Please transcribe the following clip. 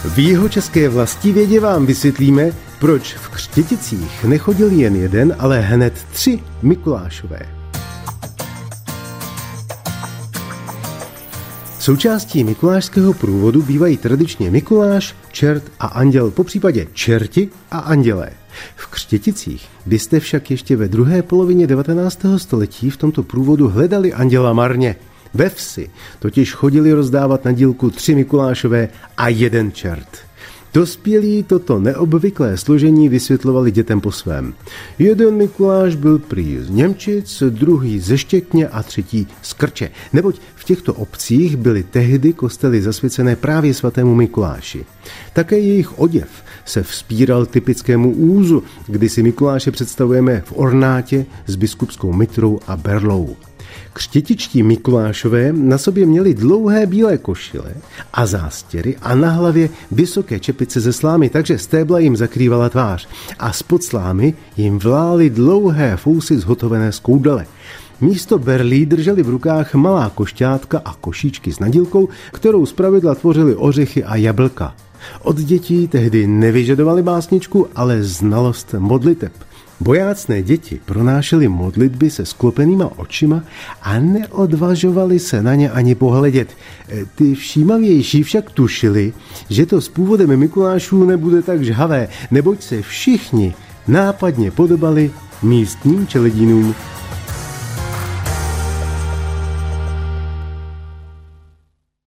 V jihočeské Vlastivědě vám vysvětlíme, proč v Křtěticích nechodil jen jeden, ale hned 3 Mikulášové. Součástí mikulášského průvodu bývají tradičně Mikuláš, čert a anděl, popřípadě čerti a andělé. V Křtěticích byste však ještě ve druhé polovině 19. století v tomto průvodu hledali anděla marně. Ve vsi totiž chodili rozdávat na dílku 3 Mikulášové a 1 čert. Dospělí toto neobvyklé složení vysvětlovali dětem po svém. 1 Mikuláš byl prý z Němčic, druhý ze Štěkně a třetí z Krče, neboť v těchto obcích byly tehdy kostely zasvěcené právě svatému Mikuláši. Také jejich oděv se vzpíral typickému úzu, kdy si Mikuláše představujeme v ornátě s biskupskou mitrou a berlou. Křtětičtí Mikulášové na sobě měli dlouhé bílé košile a zástěry a na hlavě vysoké čepice ze slámy, takže stébla jim zakrývala tvář a spod slámy jim vlály dlouhé fousy zhotovené z koudele. Místo berlí drželi v rukách malá košťátka a košíčky s nadílkou, kterou zpravidla tvořily ořechy a jablka. Od dětí tehdy nevyžadovali básničku, ale znalost modliteb. Bojácné děti pronášely modlitby se sklopenýma očima a neodvažovali se na ně ani pohledět. Ty všímavější však tušili, že to s původem Mikulášů nebude tak žhavé, neboť se všichni nápadně podobali místním čeledínům.